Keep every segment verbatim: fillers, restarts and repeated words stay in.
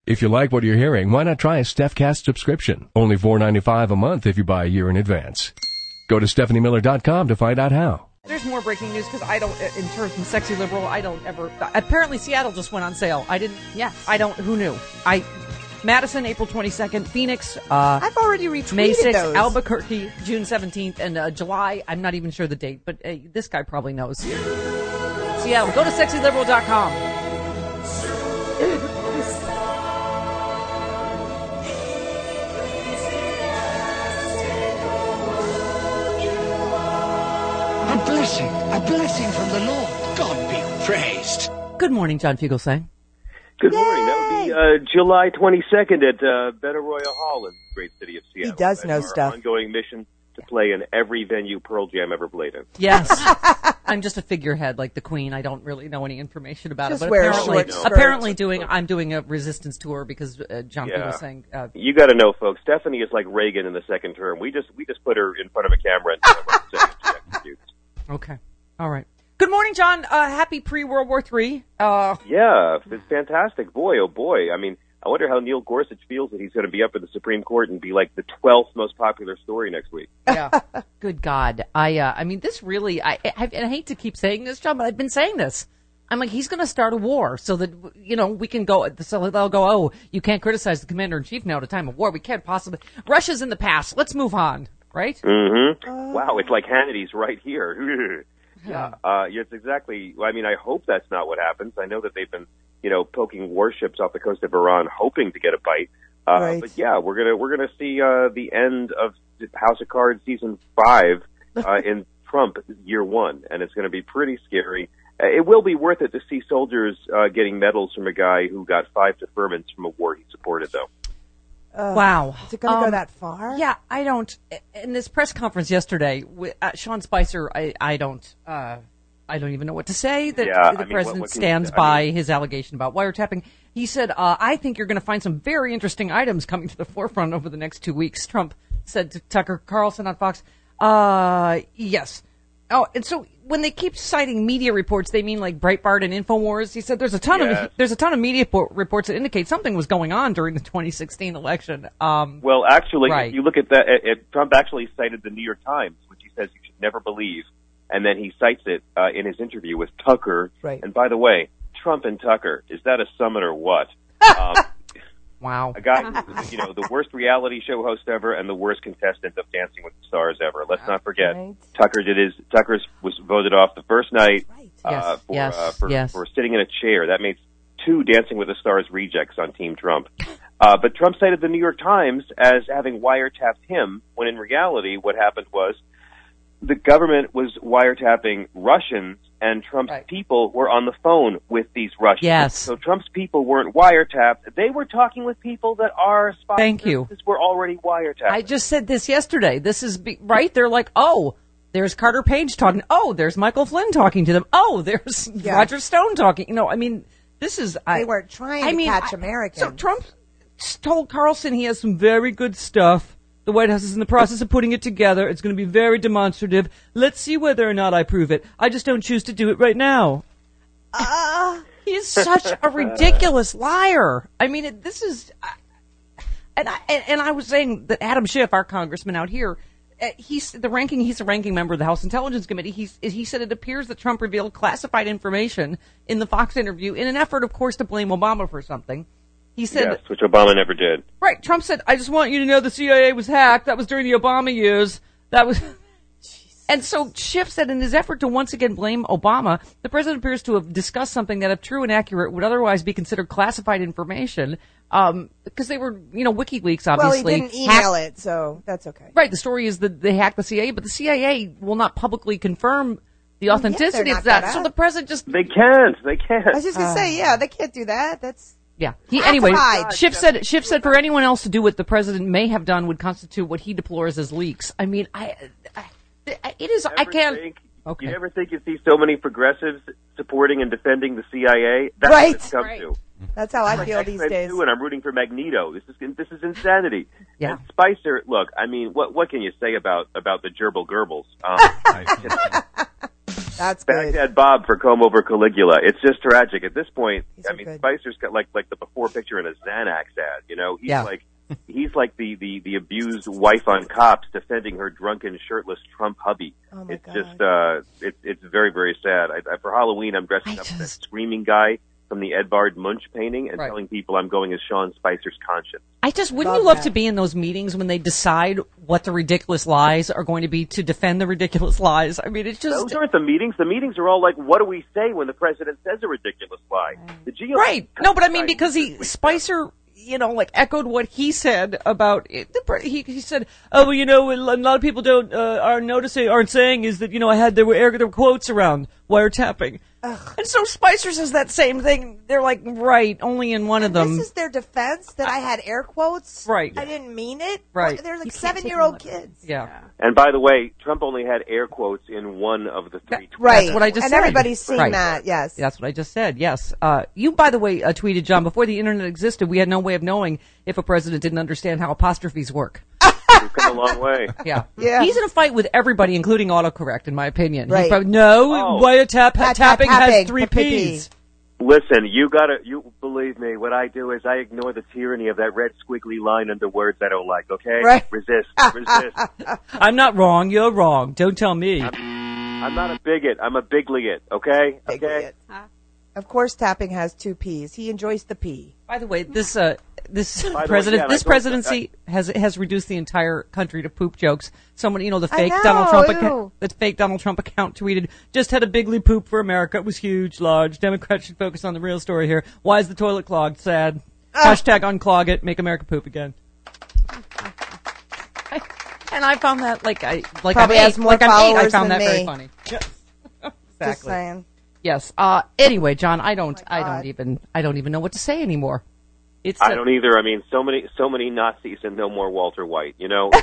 If you like what you're hearing, why not try a StephCast subscription? Only four dollars and ninety-five cents a month if you buy a year in advance. Go to Stephanie Miller dot com to find out how. There's more breaking news because I don't, in terms of Sexy Liberal, I don't ever, apparently Seattle just went on sale. I didn't, yeah, I don't, who knew? I, Madison, April twenty-second, Phoenix, uh, I've already retweeted May sixth, those. Albuquerque, June seventeenth, and uh, July, I'm not even sure the date, but uh, this guy probably knows. Seattle, go to Sexy Liberal dot com. A blessing, a blessing from the Lord. God be praised. Good morning, John Fugelsang. Good morning. That would be uh, July twenty-second at uh, Benaroya Hall in the great city of Seattle. He does know our stuff. Ongoing mission to play in every venue Pearl Jam ever played in. Yes. I'm just a figurehead like the Queen. I don't really know any information about Just it. But wear a apparently, short skirt. apparently doing, I'm doing a resistance tour because uh, John Yeah. Fugelsang. Uh, You got to know, folks. Stephanie is like Reagan in the second term. We just we just put her in front of a camera and tell her what to say. She executes. okay. All right. Good morning, John. Uh, happy pre-World War Three. Uh, Yeah, it's fantastic. Boy, oh boy. I mean, I wonder how Neil Gorsuch feels that he's going to be up at the Supreme Court and be like the twelfth most popular story next week. yeah. Good God. I, uh, I mean, this really, I, I, and I hate to keep saying this, John, but I've been saying this. I'm like, he's going to start a war so that, you know, we can go, so they'll go, oh, you can't criticize the commander-in-chief now at a time of war. We can't possibly, Russia's in the past. Let's move on, right? Mm-hmm. Uh, wow, it's like Hannity's right here. Yeah, uh, it's exactly, I mean, I hope that's not what happens. I know that they've been, you know, poking warships off the coast of Iran, hoping to get a bite. Uh, right. But yeah, we're gonna, we're gonna see, uh, the end of House of Cards season five, uh, in Trump year one, and it's gonna be pretty scary. Uh, it will be worth it to see soldiers, uh, getting medals from a guy who got five deferments from a war he supported, though. Uh, wow. Is it going to Um, go that far? Yeah, I don't. In this press conference yesterday, with, uh, Sean Spicer, I, I don't, uh, I don't even know what to say. That Yeah, the I mean, what- president what can you stands say? I by mean- his allegation about wiretapping. He said, uh, "I think you're going to find some very interesting items coming to the forefront over the next two weeks." Trump said to Tucker Carlson on Fox, "Uh, yes." Oh, and so when they keep citing media reports, they mean like Breitbart and InfoWars. He said there's a ton Yes. of there's a ton of media po- reports that indicate something was going on during the twenty sixteen election. Um, Well, actually, Right. if you look at that, it, it, Trump actually cited the New York Times, which he says you should never believe, and then he cites it uh, in his interview with Tucker. Right. And by the way, Trump and Tucker, is that a summit or what? um, wow. a guy who was, you know, the worst reality show host ever and the worst contestant of Dancing with the Stars ever. Let's not forget, Right. Tucker did his Tucker was voted off the first night Right. uh, Yes, for, yes, uh, for yes. for sitting in a chair. That makes two Dancing with the Stars rejects on Team Trump. Uh, but Trump cited the New York Times as having wiretapped him, when in reality what happened was the government was wiretapping Russians, and Trump's Right. people were on the phone with these Russians. Yes. So Trump's people weren't wiretapped. They were talking with people that our spy Thank you. services were already wiretapped. I just said this yesterday. This is be- right. They're like, oh, there's Carter Page talking. Oh, there's Michael Flynn talking to them. Oh, there's Yeah. Roger Stone talking. You know, I mean, this is. I, They were trying I to mean, catch I- Americans. So Trump told Carlson he has some very good stuff. The White House is in the process of putting it together. It's going to be very demonstrative. Let's see whether or not I prove it. I just don't choose to do it right now. Uh, He's such a ridiculous liar. I mean, it, this is, and I and, and I was saying that Adam Schiff, our congressman out here, uh, he's the ranking. He's a ranking member of the House Intelligence Committee. He's he said it appears that Trump revealed classified information in the Fox interview in an effort, of course, to blame Obama for something. He said, yes, which Obama never did. right. Trump said, "I just want you to know the C I A was hacked. That was during the Obama years. That was." And so Schiff said in his effort to once again blame Obama, the president appears to have discussed something that, if true and accurate, would otherwise be considered classified information, um, because they were, you know, WikiLeaks obviously. well, he didn't email hacked- it, so that's okay. Right, the story is that they hacked the C I A, but the C I A will not publicly confirm the yeah, authenticity they're of not that. gonna. So the president just, They can't. They can't. I was just going to say, yeah, they can't do that. That's yeah. He, anyway, Classified. Schiff said, Schiff said for anyone else to do what the president may have done would constitute what he deplores as leaks. I mean, I, I it is, I Ever can't. think- Okay. You ever think you see so many progressives supporting and defending the C I A? That's Right. what it's come Right. to. that's how I Like feel these X-Men days. two, and I'm rooting for Magneto. This is this is insanity. Yeah. And Spicer, look, I mean, what what can you say about about the gerbil gerbils? Um, That's good. Baghdad Bob for comb over Caligula. It's just tragic at this point. These I are mean, good. Spicer's got like like the before picture in a Xanax ad. You know, he's Yeah. like he's like the, the the abused wife on Cops defending her drunken, shirtless Trump hubby. Oh my it's God. just uh, it's it's very very sad. I, I, for Halloween, I'm dressing I up as that just- screaming guy from the Edvard Munch painting and Right. telling people I'm going as Sean Spicer's conscience. I just wouldn't Love you love that. to be in those meetings when they decide what the ridiculous lies are going to be to defend the ridiculous lies? I mean, it's just Those aren't the meetings. The meetings are all like, what do we say when the president says a ridiculous lie? The G O P right. No, but I mean decided because this he week. Spicer, you know, like echoed what he said about it. The pre- He he said, "Oh, well, you know, what a lot of people don't uh, are noticing, aren't saying is that you know I had there were air there were quotes around wiretapping." And so Spicer says that same thing. They're like, right, only in one of them. This is their defense that I had air quotes. Right. I didn't mean it. Right. What- They're like You can't seven-year-old take them kids. yeah. And by the way, Trump only had air quotes in one of the three. tweets. Right. That's what I just and said. everybody's seeing Right. that. Yes. That's what I just said. Yes. Uh, you, by the way, uh, tweeted, John, before the internet existed, we had no way of knowing if a president didn't understand how apostrophes work. We've come a long way. Yeah. Yeah. He's in a fight with everybody, including autocorrect, in my opinion. He's Right. probably, no, Oh. wiretap Tap, tap, tapping has tapping, three P P. P's. Listen, you gotta, you believe me, what I do is I ignore the tyranny of that red squiggly line under words I don't like, okay? Right. Resist, resist. I'm not wrong. You're wrong. Don't tell me. I'm not a bigot, I'm a bigliot, okay? Big Okay? idiot. Of course, tapping has two P's. He enjoys the P. By the way, this uh, this way, president, yeah, and this I told- presidency has has reduced the entire country to poop jokes. Someone, you know, the I fake know, Donald Trump ew. account, the fake Donald Trump account tweeted, "Just had a bigly poop for America. It was huge, large. Democrats should focus on the real story here. Why is the toilet clogged? Sad. Hashtag unclog it. Make America poop again." And I found that like I like Probably I'm has eight, more like I'm eight. I followers found than that very me. funny. Yes. Just Exactly. saying. Yes. Uh, anyway, John, I don't, I God. don't even, I don't even know what to say anymore. It's I a- don't either. I mean, so many, so many Nazis and no more Walter White, you know?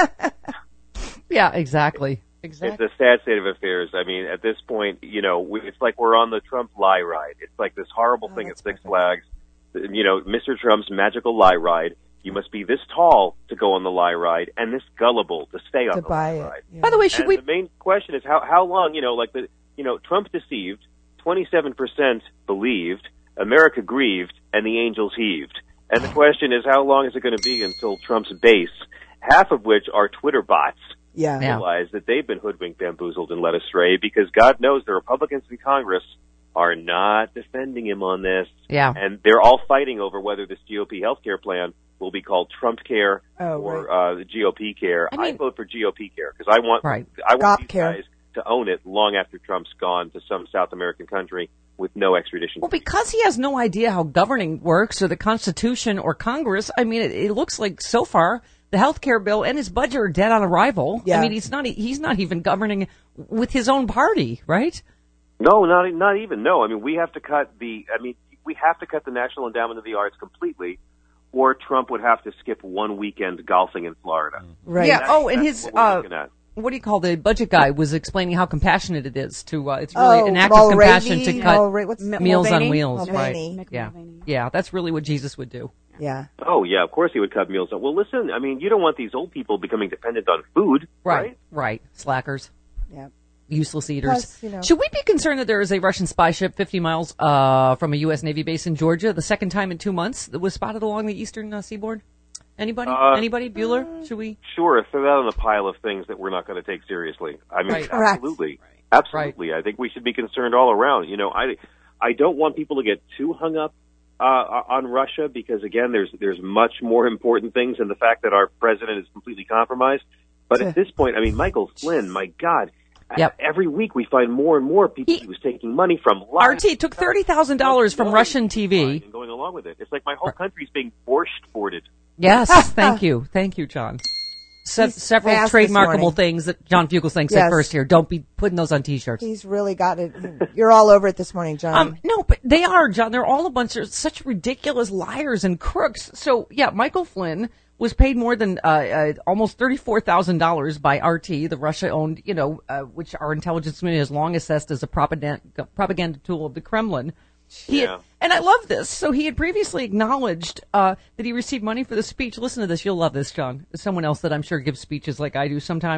yeah, exactly, It's exactly. a sad state of affairs. I mean, at this point, you know, we, it's like we're on the Trump lie ride. It's like this horrible Oh, thing at that's Six perfect. Flags. You know, Mister Trump's magical lie ride. You must be this tall to go on the lie ride and this gullible to stay on To the buy lie it. ride. Yeah. By the way, should And we? the main question is how how long, you know, like the, you know, Trump deceived, twenty-seven percent believed, America grieved, and the angels heaved. And the question is how long is it going to be until Trump's base, half of which are Twitter bots, Yeah. Yeah. realize that they've been hoodwinked, bamboozled, and led astray because God knows the Republicans in Congress are not defending him on this. Yeah. And they're all fighting over whether this G O P healthcare plan will be called Trump Care Oh, or uh, the G O P Care. I mean- I vote for G O P Care because I want Right. I want Gop these Care. guys to own it long after Trump's gone to some South American country with no extradition. Well, because he has no idea how governing works or the Constitution or Congress. I mean, it, it looks like so far the health care bill and his budget are dead on arrival. Yeah. I mean, he's not, he's not even governing with his own party, right? No, not not even. No, I mean we have to cut the. I mean we have to cut the National Endowment of the Arts completely, or Trump would have to skip one weekend golfing in Florida. Right. Yeah. That's- Oh, and that's his, what we're uh, looking at. what do you call the budget guy was explaining how compassionate it is to, uh, it's really Oh, an act of compassion to Mulravey, cut Mulra- what's Meals Mulvaney? on Wheels, Mulvaney. right? Yeah. Yeah, that's really what Jesus would do. Yeah. Oh yeah, of course he would cut meals. Well, listen, I mean you don't want these old people becoming dependent on food, right? Right. Slackers. Yeah. Useless eaters. Plus, you know. Should we be concerned that there is a Russian spy ship fifty miles uh, from a U S Navy base in Georgia, the second time in two months, that was spotted along the eastern uh, seaboard? Anybody? Uh, Anybody? Bueller? Should we? Sure, throw that on the pile of things that we're not going to take seriously. I mean, Right. Correct. absolutely, absolutely. I think we should be concerned all around. You know, I, I don't want people to get too hung up uh, on Russia because again, there's there's much more important things than the fact that our president is completely compromised. But at this point, I mean, Michael Flynn, my God. Yep. Every week we find more and more people He- he was taking money from. R T took thirty thousand dollars from Russian T V. And going along with it. It's like my whole country's being borscht boarded. Yes, thank you. Thank you, John. Se- He's several fast this trademarkable morning. things that John Fugelsang said Yes. first here. Don't be putting those on T-shirts. He's really got it. You're all over it this morning, John. Um, no, but they are, John. They're all a bunch of such ridiculous liars and crooks. So, yeah, Michael Flynn was paid more than uh, uh, almost thirty-four thousand dollars by R T, the Russia-owned, you know, uh, which our intelligence community has long assessed as a propaganda, propaganda tool of the Kremlin. He Yeah. had, and I love this. So he had previously acknowledged uh, that he received money for the speech. Listen to this. You'll love this, John. Someone else that I'm sure gives speeches like I do sometimes.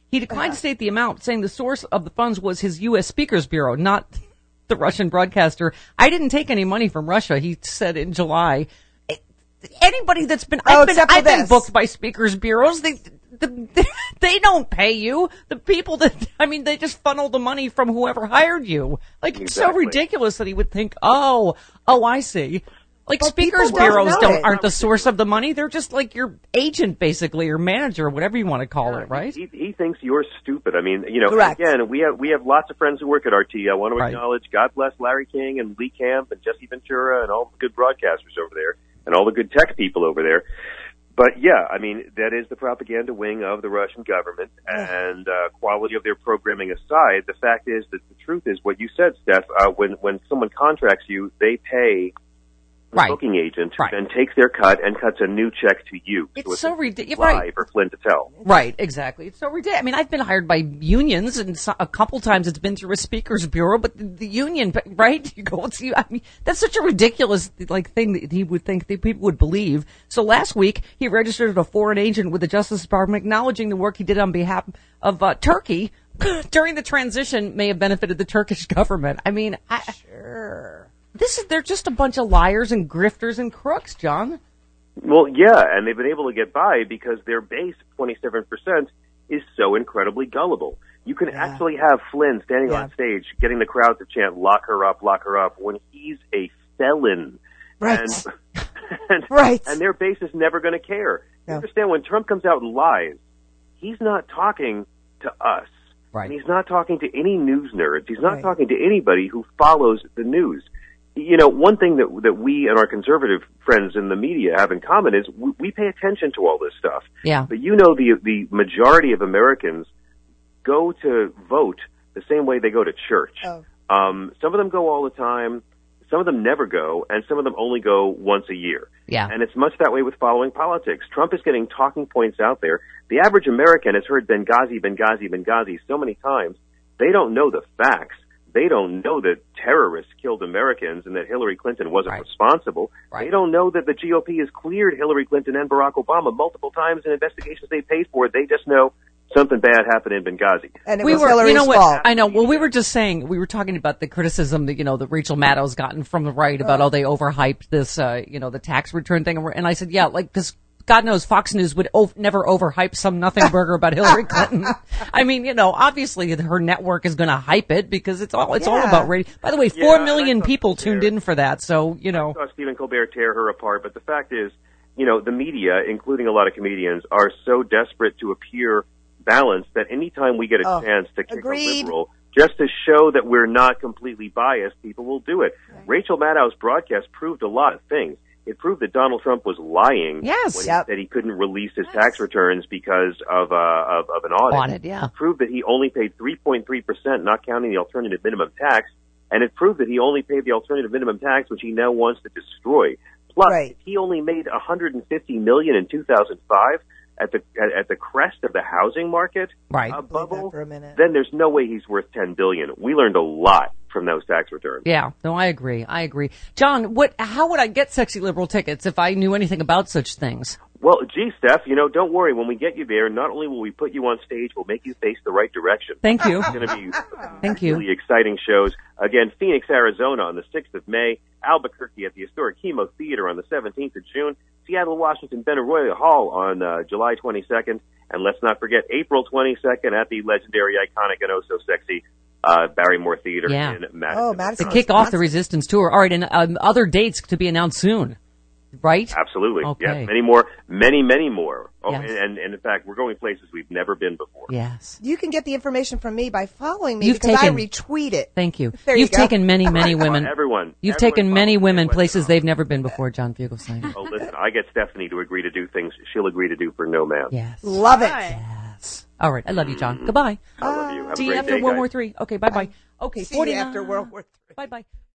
He declined to state the amount, saying the source of the funds was his U S Speakers Bureau, not the Russian broadcaster. I didn't take any money from Russia, he said in July. It, anybody that's been, Oh, I've been, except for I've been this. booked by Speakers Bureaus. They, the, they don't pay you. The people that, I mean, they just funnel the money from whoever hired you. Like, it's so Exactly. ridiculous that he would think, oh, oh, I see. Like, But Speakers people don't Bureaus know don't, it. aren't the source of the money. They're just like your agent, basically, or manager, whatever you want to call it, right? He, he thinks you're stupid. I mean, you know, Correct. again, we have we have lots of friends who work at R T. I want to Right. acknowledge, God bless Larry King and Lee Camp and Jesse Ventura and all the good broadcasters over there and all the good tech people over there. But yeah, I mean, that is the propaganda wing of the Russian government, and uh, quality of their programming aside, the fact is that the truth is what you said, Steph. Uh, when when someone contracts you, they pay the Right. booking agent, Right. who then takes their cut and cuts a new check to you. It's a so ridiculous. lie Right. for Flynn to tell. Right, exactly. It's so ridiculous. I mean, I've been hired by unions, and so, a couple times it's been through a speakers bureau, but the, the union, but- right? You go and see. I mean, that's such a ridiculous like thing that he would think that people would believe. So last week he registered as a foreign agent with the Justice Department, acknowledging the work he did on behalf of uh, Turkey during the transition may have benefited the Turkish government. I mean, I, Sure. this is they're just a bunch of liars and grifters and crooks, John. Well, yeah, and they've been able to get by because their base, twenty-seven percent, is so incredibly gullible. You can Yeah. actually have Flynn standing Yeah. on stage getting the crowd to chant, lock her up, lock her up, when he's a felon. Right. And, and, Right. and their base is never going to care. No. You understand, when Trump comes out and lies, he's not talking to us. Right. And he's not talking to any news nerds. He's not Right. talking to anybody who follows the news. You know, one thing that that we and our conservative friends in the media have in common is we, we pay attention to all this stuff. Yeah. But you know, the the majority of Americans go to vote the same way they go to church. Oh. Um, some of them go all the time. Some of them never go, and some of them only go once a year. Yeah. And it's much that way with following politics. Trump is getting talking points out there. The average American has heard Benghazi, Benghazi, Benghazi so many times, they don't know the facts. They don't know that terrorists killed Americans and that Hillary Clinton wasn't Right. responsible. Right. They don't know that the G O P has cleared Hillary Clinton and Barack Obama multiple times in investigations they paid for. They just know something bad happened in Benghazi. And it we was were, Hillary's you know what? fault. I know. Well, we were just saying, we were talking about the criticism that, you know, that Rachel Maddow's gotten from the right about, oh, they overhyped this, uh, you know, the tax return thing. And, we're, and I said, yeah, like, because God knows Fox News would ov- never overhype some nothing burger about Hillary Clinton. I mean, you know, obviously her network is going to hype it because it's all, it's all Yeah. about radio. By the way, Yeah, four and I million thought people Colbert- tuned in for that. So, you know, I saw Stephen Colbert tear her apart, but the fact is, you know, the media, including a lot of comedians, are so desperate to appear balanced that anytime we get a Oh, chance to kick agreed. a liberal, just to show that we're not completely biased, people will do it. Rachel Maddow's broadcast proved a lot of things. It proved that Donald Trump was lying Yes. when Yep. he said he couldn't release his tax returns because of, uh, of, of an audit. Audit, yeah. It proved that he only paid three point three percent, not counting the alternative minimum tax. And it proved that he only paid the alternative minimum tax, which he now wants to destroy. Plus, Right. if he only made one hundred fifty million dollars in two thousand five at the at, at the crest of the housing market Right. uh, Believe bubble, that for a minute. then there's no way he's worth ten billion dollars. We learned a lot from those tax returns. yeah, no, I agree. I agree. John, what, how would I get sexy liberal tickets if I knew anything about such things? Well, gee, Steph, you know, don't worry. When we get you there, not only will we put you on stage, we'll make you face the right direction. Thank you. It's going to be Thank you. really exciting shows. Again, Phoenix, Arizona on the sixth of May, Albuquerque at the historic Chemo Theater on the seventeenth of June, Seattle, Washington, Benaroya Hall on uh, July twenty-second, and let's not forget April twenty-second at the legendary, iconic, and oh so sexy uh, Barrymore Theater Yeah. in Madison. Oh, To Madison. kick off the Resistance Tour. All right, and um, other dates to be announced soon, right? Absolutely. Okay. Yes, many more, many, many more. Oh, Yes. and, and, and in fact, we're going places we've never been before. Yes. You can get the information from me by following me You've because taken- I retweet it. Thank you. There you You've go. taken many, many women. Uh, everyone. You've everyone taken many follows women Midwest places Off. they've never been before, John Fugelsang. Oh, listen, I get Stephanie to agree to do things she'll agree to do for no man. Yes. Love it. Yes. All right. I love you, John. Goodbye. I love you. Have See a you great after day, World guys. War Three. Okay. Bye bye. Okay. See you after World War Three. Bye bye.